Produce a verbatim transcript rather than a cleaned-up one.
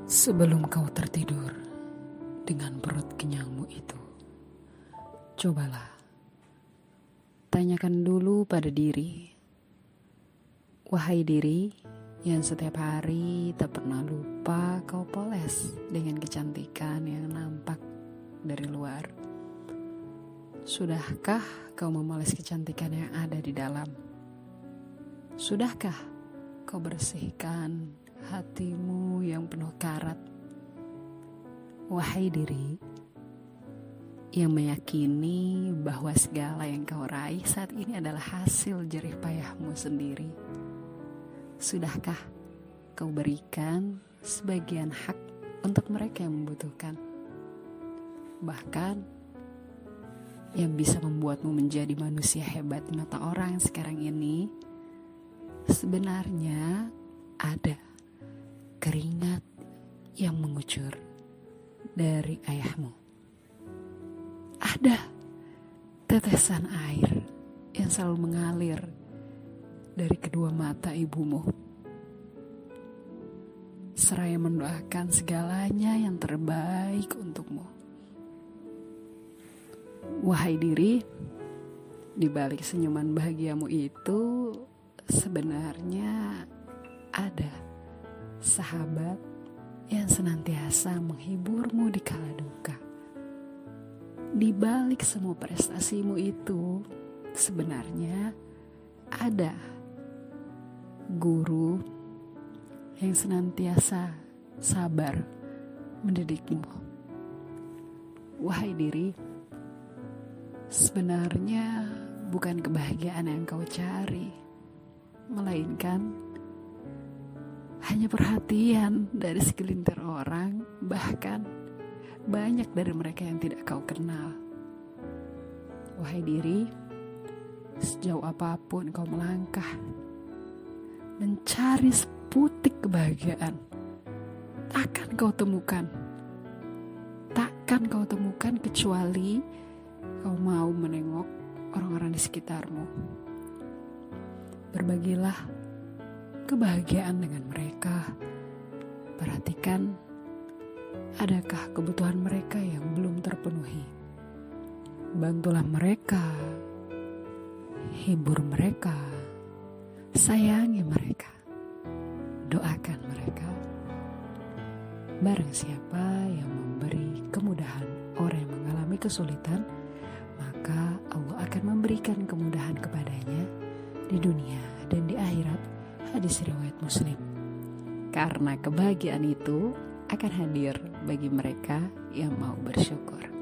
Sebelum kau tertidur dengan perut kenyangmu itu, cobalah tanyakan dulu pada diri, wahai diri yang setiap hari tak pernah lupa kau poles dengan kecantikan yang nampak dari luar. Sudahkah kau memoles kecantikan yang ada di dalam? Sudahkah kau bersihkan hatimu yang penuh karat? Wahai diri yang meyakini bahwa segala yang kau raih saat ini adalah hasil jerih payahmu sendiri, sudahkah kau berikan sebagian hak untuk mereka yang membutuhkan? Bahkan yang bisa membuatmu menjadi manusia hebat di mata orang sekarang ini, sebenarnya ada keringat yang mengucur dari ayahmu. Ada tetesan air yang selalu mengalir dari kedua mata ibumu, seraya mendoakan segalanya yang terbaik untukmu. Wahai diri, di balik senyuman bahagiamu itu sebenarnya ada sahabat yang senantiasa menghiburmu di kala duka. Di balik semua prestasimu itu sebenarnya ada guru yang senantiasa sabar mendidikmu. Wahai diri, sebenarnya bukan kebahagiaan yang kau cari, melainkan hanya perhatian dari segelintir orang, bahkan banyak dari mereka yang tidak kau kenal. Wahai diri, sejauh apapun kau melangkah mencari seputik kebahagiaan, takkan kau temukan. Takkan kau temukan kecuali kau mau menengok orang-orang di sekitarmu. Berbagilah kebahagiaan dengan mereka. Perhatikan, adakah kebutuhan mereka yang belum terpenuhi? Bantulah mereka, hibur mereka, sayangi mereka, doakan mereka. Barang siapa yang memberi kemudahan orang yang mengalami kesulitan, maka Allah akan memberikan kemudahan kepadanya di dunia dan di akhirat. Hadis riwayat Muslim. Karena kebahagiaan itu akan hadir bagi mereka yang mau bersyukur.